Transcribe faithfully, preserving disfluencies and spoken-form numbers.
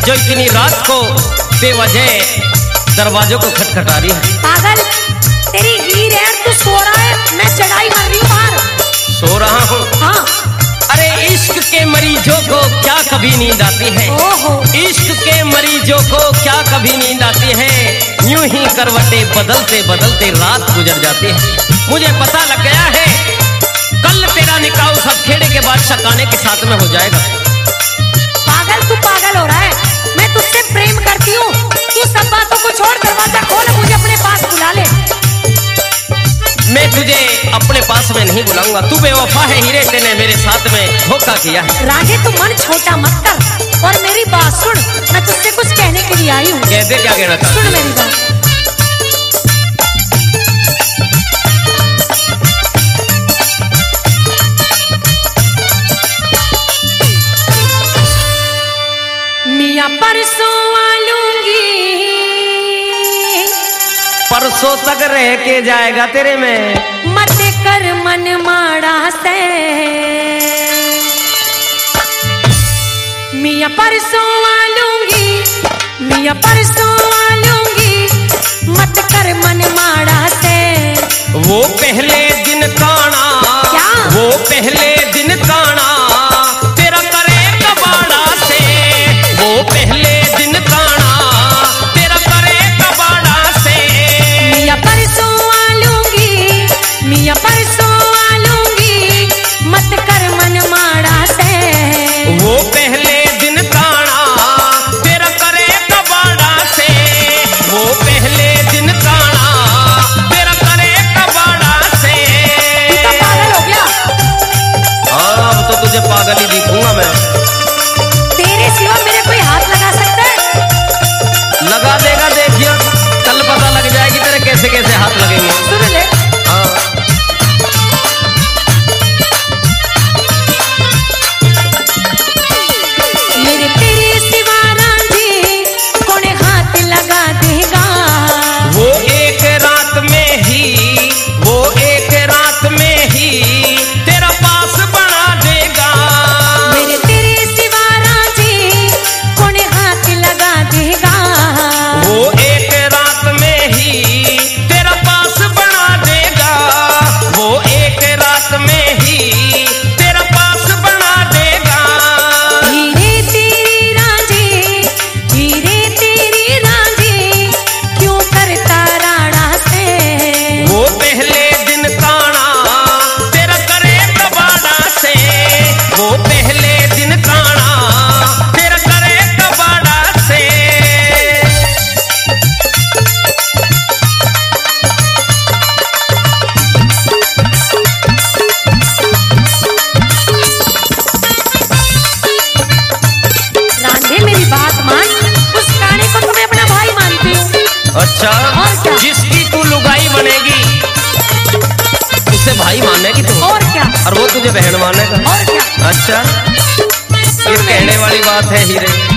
जो इतनी रात को बेवजह दरवाजों को खटखटा रही है। पागल, तेरी हीर है, तू सो रहा है, मैं चढ़ाई मार रही हूँ बाहर। सो रहा हूँ? हाँ। अरे इश्क के मरीजों को क्या कभी नींद आती है? ओहो। इश्क के मरीजों को क्या कभी नींद आती है? यूं ही करवटें बदलते बदलते रात गुजर जाती है। मुझे पता लग गया है कल तेरा निकाह उस खेड़े के बादशाह काने के साथ में हो जाएगा। पागल, तू पागल हो रहा है। मैं तुझसे प्रेम करती हूँ, तू सब बातों को छोड़, दरवाजा खोल, मुझे अपने पास बुला ले। मैं तुझे अपने पास में नहीं बुलाऊंगा, तू बेवफा है हीरे, तेने मेरे साथ में धोखा किया है। राधे, तू मन छोटा मत कर और मेरी बात सुन। मैं तुझसे कुछ कहने के लिए आई हूँ। कह दे, क्या कहना चाहती? सुन मेरी बात। मियाँ परसों आलूंगी, परसों तक रह के जाएगा तेरे में, मत कर मन माड़ा से। मियाँ परसों आलूंगी, मियाँ परसों आलूंगी, मत कर मन माड़ा से। वो पहले दिन काना, क्या? वो पहले दिन काना तेरा करे कबाड़ा से। वो पहले दिन काना तेरा करे कबाड़ा से। मियाँ परसों आलूंगी, मियाँ परसों आलूंगी, मत कर मन माड़ा से। वो पहले दिन काना तेरा करे कबाड़ा से। वो पहले दिन काना तेरा करे कबाड़ा से। तू तो पागल हो गया। हाँ, अब तो तुझे पागल ही दिखूंगा मैं। तेरे सिवा मेरे कोई हाथ लगा सकता है? लगा देगा, देखिए कल पता लग जाएगी तेरे कैसे कैसे हाथ लगेंगे। सुन ले। हाँ। मेरे तेरे सिवा रांझे कौन हाथ लगा देगा? वो एक रात में ही, वो एक रात में ही तेरा पास बना देगा। मेरे तेरे सिवा रांझे कौन हाथ लगा देगा? वो एक रात में ही तेरा पास बना देगा। वो एक रात में ही तेरा पास बना देगा। हीरे तेरी रांझे, हीरे तेरी रांझे, क्यों करता राणा से? वो पहले दिन काना तेरा करे कबाड़ा से। वो पहले दिन काना तेरा करे कबाड़ा से। रांझे, मेरी बात मान, उस काने को तो मैं अपना भाई मानती हूँ। अच्छा, और क्या? जिसकी तू लुगाई बनेगी उसे भाई मानेगी तू, और क्या? और वो तुझे बहन मानेगा। और क्या? अच्छा, ये कहने वाली बात है हीरे।